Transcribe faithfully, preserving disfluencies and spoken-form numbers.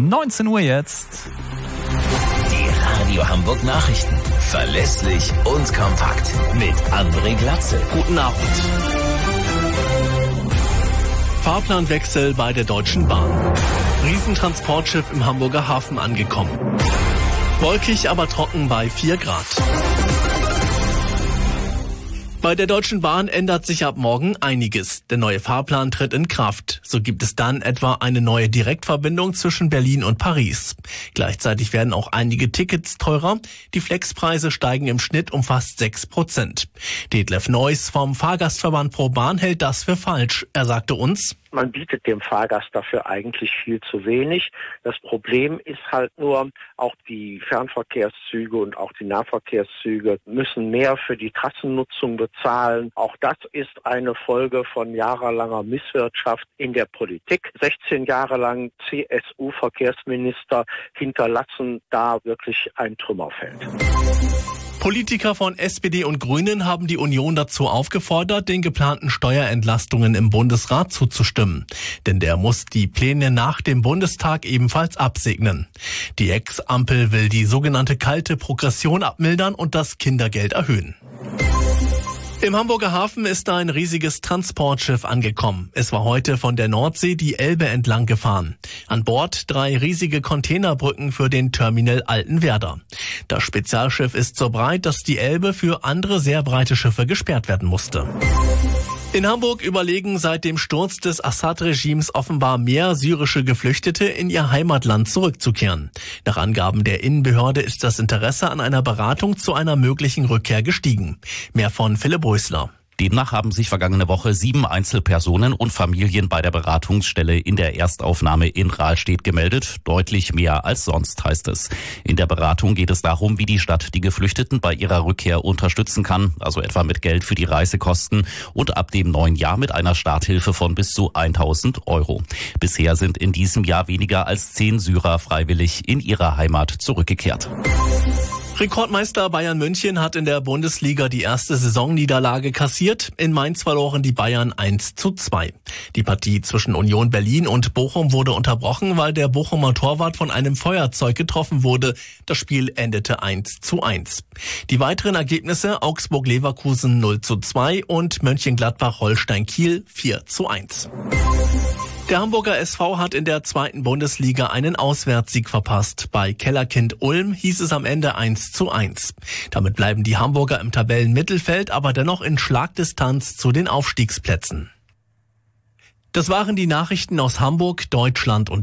um neunzehn Uhr jetzt. Die Radio Hamburg Nachrichten. Verlässlich und kompakt. Mit André Glatzel. Guten Abend. Fahrplanwechsel bei der Deutschen Bahn. Riesentransportschiff im Hamburger Hafen angekommen. Wolkig, aber trocken bei vier Grad. Bei der Deutschen Bahn ändert sich ab morgen einiges. Der neue Fahrplan tritt in Kraft. So gibt es dann etwa eine neue Direktverbindung zwischen Berlin und Paris. Gleichzeitig werden auch einige Tickets teurer. Die Flexpreise steigen im Schnitt um fast sechs Prozent. Detlef Neuss vom Fahrgastverband ProBahn hält das für falsch. Er sagte uns: Man bietet dem Fahrgast dafür eigentlich viel zu wenig. Das Problem ist halt nur, auch die Fernverkehrszüge und auch die Nahverkehrszüge müssen mehr für die Trassennutzung bezahlen. Auch das ist eine Folge von jahrelanger Misswirtschaft in der Politik. sechzehn Jahre lang C S U-Verkehrsminister hinterlassen da wirklich ein Trümmerfeld. Politiker von S P D und Grünen haben die Union dazu aufgefordert, den geplanten Steuerentlastungen im Bundesrat zuzustimmen. Denn der muss die Pläne nach dem Bundestag ebenfalls absegnen. Die Ex-Ampel will die sogenannte kalte Progression abmildern und das Kindergeld erhöhen. Im Hamburger Hafen ist ein riesiges Transportschiff angekommen. Es war heute von der Nordsee die Elbe entlang gefahren. An Bord drei riesige Containerbrücken für den Terminal Altenwerder. Das Spezialschiff ist so breit, dass die Elbe für andere sehr breite Schiffe gesperrt werden musste. In Hamburg überlegen seit dem Sturz des Assad-Regimes offenbar mehr syrische Geflüchtete in ihr Heimatland zurückzukehren. Nach Angaben der Innenbehörde ist das Interesse an einer Beratung zu einer möglichen Rückkehr gestiegen. Mehr von Philipp Rösler. Demnach haben sich vergangene Woche sieben Einzelpersonen und Familien bei der Beratungsstelle in der Erstaufnahme in Rahlstedt gemeldet. Deutlich mehr als sonst, heißt es. In der Beratung geht es darum, wie die Stadt die Geflüchteten bei ihrer Rückkehr unterstützen kann, also etwa mit Geld für die Reisekosten und ab dem neuen Jahr mit einer Starthilfe von bis zu tausend Euro. Bisher sind in diesem Jahr weniger als zehn Syrer freiwillig in ihre Heimat zurückgekehrt. Rekordmeister Bayern München hat in der Bundesliga die erste Saisonniederlage kassiert. In Mainz verloren die Bayern eins zu zwei. Die Partie zwischen Union Berlin und Bochum wurde unterbrochen, weil der Bochumer Torwart von einem Feuerzeug getroffen wurde. Das Spiel endete eins zu eins. Die weiteren Ergebnisse: Augsburg-Leverkusen null zu zwei und Mönchengladbach-Holstein-Kiel vier zu eins. Der Hamburger S V hat in der zweiten Bundesliga einen Auswärtssieg verpasst. Bei Kellerkind Ulm hieß es am Ende eins zu eins. Damit bleiben die Hamburger im Tabellenmittelfeld, aber dennoch in Schlagdistanz zu den Aufstiegsplätzen. Das waren die Nachrichten aus Hamburg, Deutschland und